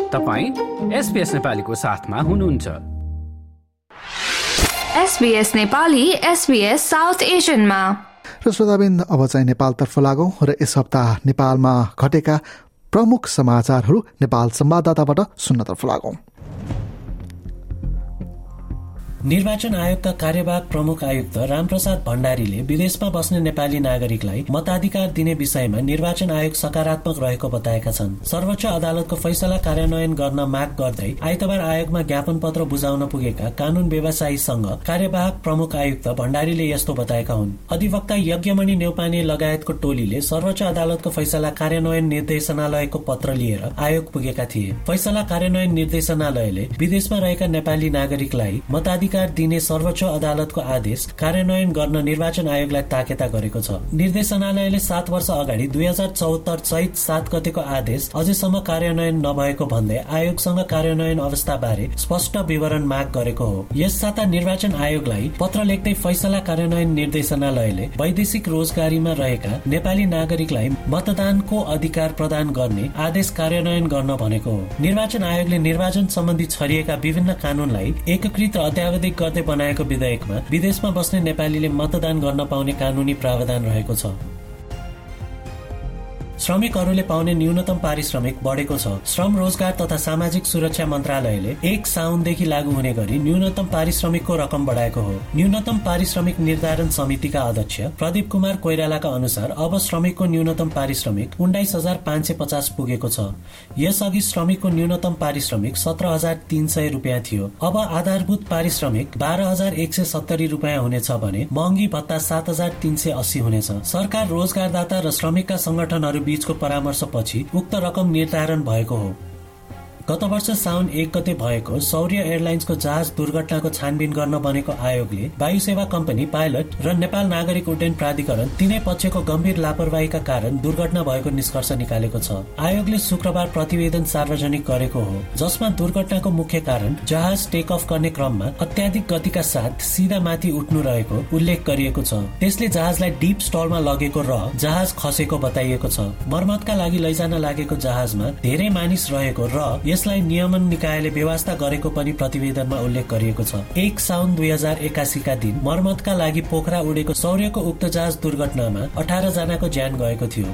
तपाईं SBS नेपालीको साथमा हुनुहुन्छ। SBS नेपाली SBS साउथ एशियनमा। र श्रोताबिन्द अब चाहिँ नेपालतर्फ लागौं र यस हप्ता नेपालमा घटेका प्रमुख समाचारहरू नेपाल संवाददाताबाट सुन्नतर्फ लागौं। निर्वाचन आयोगका कार्यवाहक प्रमुख आयुक्त रामप्रसाद भण्डारीले विदेशमा बस्ने नेपाली नागरिकलाई मताधिकार दिने विषयमा निर्वाचन आयोग सकारात्मक रहेको बताएका छन्। सर्वोच्च अदालतको फैसला कार्यान्वयन गर्न माग गर्दै आइतबार आयोगमा ज्ञापन पत्र बुझाउन पुगेका कानून व्यवसायीसँग कार्यवाहक प्रमुख आयुक्त भण्डारीले यस्तो बताएका हुन्। अधिवक्ता यज्ञमणि न्यौपाने लगायतको टोलीले सर्वोच्च अदालतको फैसला कार्यान्वयन निर्देशनालयको पत्र लिएर आयोग पुगेका थिए। फैसला कार्यान्वयन निर्देशनालयले विदेशमा रहेका नेपाली नागरिकलाई मताधिकार दिने सर्वोच्च अदालतको आदेश कार्यान्वयन गर्न निर्वाचन आयोगलाई ताकेता गरेको छ। निर्देशनालयले 7 वर्ष अगाडि 2074 चैत 7 गतेको आदेश अझैसम्म कार्यान्वयन नभएको भन्दै आयोगसँग कार्यान्वयन अवस्थाबारे स्पष्ट विवरण माग गरेको हो। यस साता निर्वाचन आयोगलाई पत्र लेख्दै फैसला कार्यान्वयन निर्देशनालयले वैदेशिक रोजगारीमा रहेका नेपाली नागरिकलाई मतदानको अधिकार प्रदान गर्ने आदेश कार्यान्वयन गर्न भनेको हो। निर्वाचन आयोगले निर्वाचन सम्बन्धी छरिएका विभिन्न कानूनलाई एकीकृत र अत्यावधिक गर्दै बनाएको विधेयकमा विदेशमा बस्ने नेपालीले मतदान गर्न पाउने कानूनी प्रावधान रहेको छ। श्रमिकहरूले पाउने न्यूनतम पारिश्रमिक बढेको छ। श्रम रोजगार तथा सामाजिक सुरक्षा मन्त्रालयले 1 साउनदेखि लागू हुने गरी न्यूनतम पारिश्रमिकको रकम बढाएको हो। न्यूनतम पारिश्रमिक निर्धारण समितिका अध्यक्ष प्रदीप कुमार कोइरालाका अनुसार अब श्रमिकको न्यूनतम पारिश्रमिक 19,550 पुगेको छ। यसअघि श्रमिकको न्यूनतम पारिश्रमिक 17,300 रुपियाँ थियो। अब आधारभूत पारिश्रमिक 12,170 रुपियाँ हुनेछ भने महँगी भत्ता 7,380 हुनेछ। सरकार रोजगारदाता र श्रमिकका संगठनहरू बीचको परामर्शपछि उक्त रकम निर्धारण भएको हो। गत वर्ष साउन 1 गते भएको सौर्य एयरलाइन्सको जहाज दुर्घटनाको छानबिन गर्न बनेको आयोगले वायु सेवा कम्पनी, पाइलट र नेपाल नागरिक उड्डयन प्राधिकरण तीनै पक्षको गम्भीर लापरवाहीका कारण दुर्घटना भएको निष्कर्ष निकालेको छ। आयोगले शुक्रबार प्रतिवेदन सार्वजनिक गरेको हो, जसमा दुर्घटनाको मुख्य कारण जहाज टेक अफ गर्ने क्रममा अत्याधिक गतिका साथ सिधा माथि उठ्नु रहेको उल्लेख गरिएको छ। त्यसले जहाजलाई डीप स्टलमा लगेको र जहाज खसेको बताइएको छ। मर्मतका लागि लैजान लागेको जहाजमा धेरै मानिस रहेको र यसलाई नियमन निकायले व्यवस्था गरेको पनि प्रतिवेदनमा उल्लेख गरिएको छ। 1 साउन 2081 का दिन मर्मतका लागि पोखरा उडेको सौर्यको उक्त जहाज दुर्घटनामा 18 जनाको ज्यान गएको थियो।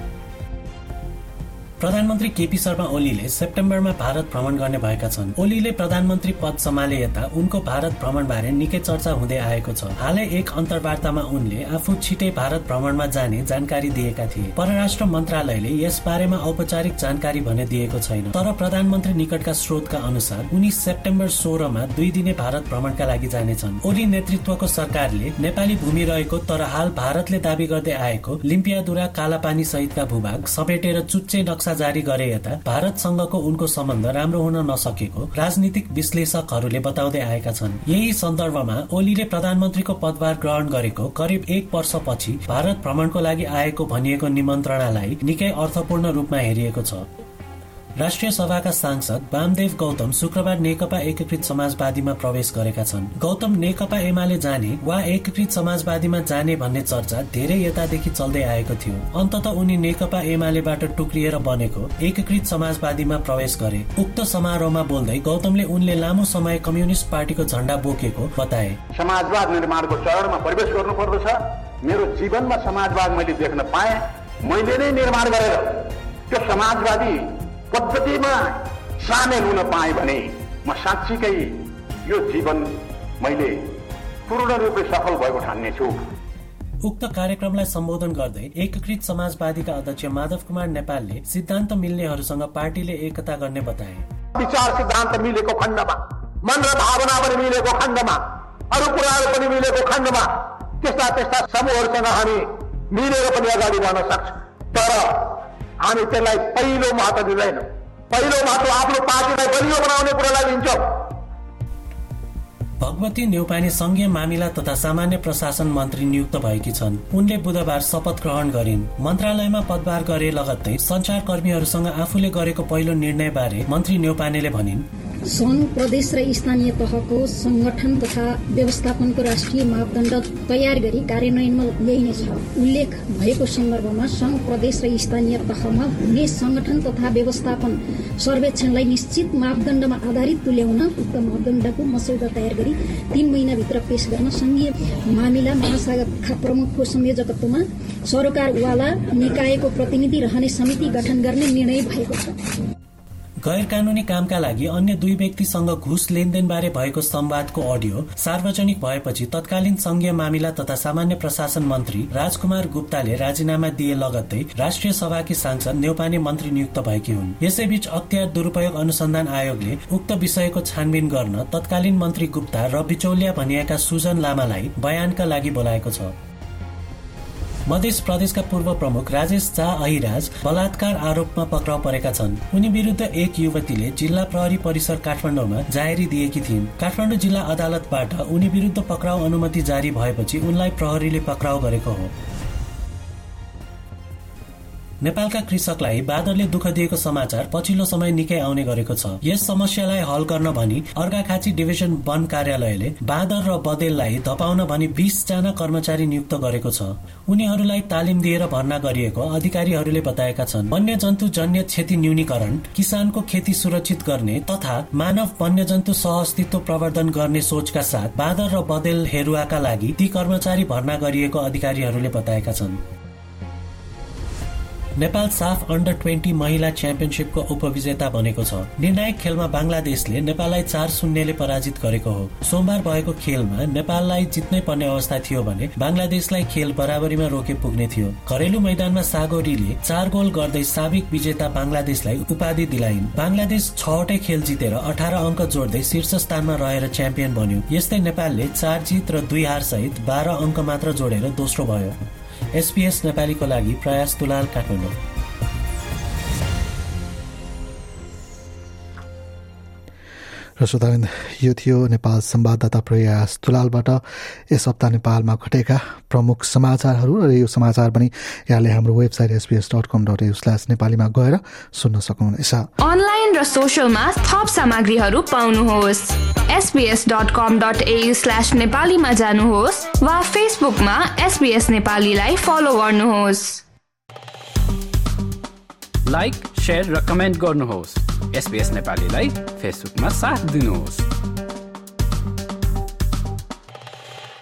प्रधानमन्त्री केपी शर्मा ओलीले सेप्टेम्बरमा भारत भ्रमण गर्ने भएका छन्। ओलीले प्रधानमन्त्री पद सम्हाले यता उनको भारत भ्रमण बारे निकै चर्चा हुँदै आएको छ। हालै एक अन्तर्वार्तामा उनले आफू छिटै भारत भ्रमणमा जाने जानकारी दिएका थिए। परराष्ट्र मन्त्रालयले यस बारेमा औपचारिक जानकारी भने दिएको छैन। तर प्रधानमन्त्री निकटका स्रोतका अनुसार उनी सेप्टेम्बर 16 मा 2 दिने भारत भ्रमणका लागि जानेछन्। ओली नेतृत्वको सरकारले नेपाली भूमि रहेको तर हाल भारतले दाबी गर्दै आएको लिम्पियादुरा, कालापानी सहितका भूभाग समेटेर चुच्चे नक्सा जारी गरे यता भारतसँगको उनको सम्बन्ध राम्रो हुन नसकेको राजनीतिक विश्लेषकहरूले बताउँदै आएका छन्। यही सन्दर्भमा ओलीले प्रधानमन्त्रीको पदभार ग्रहण गरेको करिब 1 वर्षपछि भारत भ्रमणको लागि आएको भनिएको निमन्त्रणालाई निकै अर्थपूर्ण रूपमा हेरिएको छ। राष्ट्रिय सभाका सांसद वामदेव गौतम शुक्रबार नेकपा एकीकृत समाजवादीमा प्रवेश गरेका छन्। गौतम नेकपा एमाले जाने वा एकीकृत समाजवादीमा जाने भन्ने चर्चा धेरै यतादेखि चल्दै आएको थियो। अन्ततः उनी नेकपा एमालेबाट टुक्रिएर बनेको एकीकृत समाजवादीमा प्रवेश गरे। उक्त समारोहमा बोल्दै गौतमले उनले लामो समय कम्युनिस्ट पार्टीको झण्डा बोकेको बताए। समाजवाद निर्माणको चरणमा प्रवेश गर्नुपर्दछ। मेरो जीवनमा समाजवाद मैले देख्न पाएँ। मैले नै निर्माण गरेर त्यो समाजवादी पद्धतिमा सामेल हुन पाएँ भने म साँच्चीकै यो जीवन मैले पूर्ण रूपले सफल भएको ठान्नेछु। उक्त कार्यक्रमलाई सम्बोधन गर्दै एकीकृत समाजवादीका अध्यक्ष माधव कुमार नेपालले सिद्धान्त मिल्नेहरूसँग पार्टीले एकता गर्ने बताए। विचार सिद्धान्त मिलेको खण्डमा, मन र भावना पनि मिलेको खण्डमा, अरू कुराहरू पनि मिलेको खण्डमा त्यस्ता समूहहरूसँग हामी मिलेर पनि अगाडि बढ्न सक्छौँ। तर हामी त्यसलाई पहिलो महत्त्व दिँदैनौँ। पहिलो महत्त्व आफ्नो पार्टीलाई बलियो बनाउने कुरालाई दिन्छौँ। भगवती न्यौपाने संघीय मामिला तथा सामान्य प्रशासन मन्त्री नियुक्त भएकी छन्। उनले बुधबार शपथ ग्रहण गरिन्। मन्त्रालयमा पदभार गरे लगत्तै सञ्चारकर्मीहरूसँग आफूले गरेको पहिलो निर्णय बारे मन्त्री न्यौपानेले भनिन्। सङ्घ प्रदेश र स्थानीय तहको संगठन तथा व्यवस्थापनको राष्ट्रिय मापदण्ड तयार गरी कार्यान्वयनमा ल्याइनेछ। उल्लेख भएको सन्दर्भमा सङ्घ प्रदेश र स्थानीय तहमा हुने संगठन तथा व्यवस्थापन सर्वेक्षणलाई निश्चित मापदण्डमा आधारित तुल्याउन उक्त मापदण्डको मस्यौदा तयार गरी 3 महिनाभित्र पेश गर्न सङ्घीय मामिला महाशाखा प्रमुखको संयोजकत्वमा सरोकारवाला निकायको प्रतिनिधि रहने समिति गठन गर्ने निर्णय भएको छ। गैर कानूनी कामका लागि अन्य 2 व्यक्तिसँग घुस लेनदेनबारे भएको संवादको अडियो सार्वजनिक भएपछि तत्कालीन संघीय मामिला तथा सामान्य प्रशासन मन्त्री राजकुमार गुप्ताले राजीनामा दिए लगत्तै राष्ट्रिय सभाकी सांसद न्यौपाने मन्त्री नियुक्त भएकी हुन्। यसैबीच अख्तियार दुरूपयोग अनुसन्धान आयोगले उक्त विषयको छानबिन गर्न तत्कालीन मन्त्री गुप्ता र बिचौलिया भनिएका सुजन लामालाई बयानका लागि बोलाएको छ। मध्य प्रदेशका पूर्व प्रमुख राजेश झा अहिराज बलात्कार आरोपमा पक्राउ परेका छन्। उनी विरुद्ध एक युवतीले जिल्ला प्रहरी परिसर काठमाडौँमा जाहेरी दिएकी थिइन्। काठमाडौँ जिल्ला अदालतबाट उनी विरुद्ध पक्राउ अनुमति जारी भएपछि उनलाई प्रहरीले पक्राउ गरेको हो। नेपालका कृषकलाई बादलले दुःख दिएको समाचार पछिल्लो समय निकै आउने गरेको छ। यस समस्यालाई हल गर्न भनी अर्घाखाँची डिभिजन वन कार्यालयले बाँदर र बदेललाई धपाउन भनी 20 जना कर्मचारी नियुक्त गरेको छ। उनीहरूलाई तालिम दिएर भर्ना गरिएको अधिकारीहरूले बताएका छन्। वन्यजन्तु जन्य क्षति न्यूनीकरण, किसानको खेती सुरक्षित गर्ने तथा मानव वन्यजन्तु सहअस्तित्व प्रवर्धन गर्ने सोचका साथ बाँदर र बदेल हेरुवाका लागि ती कर्मचारी भर्ना गरिएको अधिकारीहरूले बताएका छन्। नेपाल साफ अन्डर 20 महिला च्याम्पियनशिपको उपविजेता बनेको छ। निर्णायक खेलमा बंगलादेशले नेपाललाई 4-0 ले पराजित गरेको हो। सोमबार भएको खेलमा नेपाललाई जित्नै पर्ने अवस्था थियो भने बंगलादेशलाई खेल बराबरीमा रोके पुग्ने थियो। घरेलु मैदानमा सागोरीले 4 गोल गर्दै साबिक विजेता बंगलादेशलाई उपाधि दिलाइन्। बंगलादेश 6वटै खेल जितेर 18 अङ्क जोड्दै शीर्ष स्थानमा रहेर च्याम्पियन बन्यो। यस्तै नेपालले 4 जित र 2 हार सहित 12 अङ्क मात्र जोडेर दोस्रो भयो। SBS नेपालीको लागि प्रयास दुलाल, काठमाडौँ। र श्रोतावृन्द, यो थियो नेपाल संवाददाता प्रयास दुलालबाट यस हप्ता नेपालमा घटेका प्रमुख समाचारहरू। र यो समाचार पनि यहाँले हाम्रो वेबसाइट sbs.com.au/नेपालीमा गएर सुन्न सक्नुहुनेछ। अनलाइन र सोशलमा थप सामग्रीहरू पाउनुहोस्। sbs.com.au/नेपालीमा जानुहोस् वा फेसबुकमा SBS नेपालीलाई फलो गर्नुहोस्। लाइक, शेयर र कमेन्ट गर्नुहोस्। SBS नेपालीलाई फेसबुकमा साथ दिनुहोस्।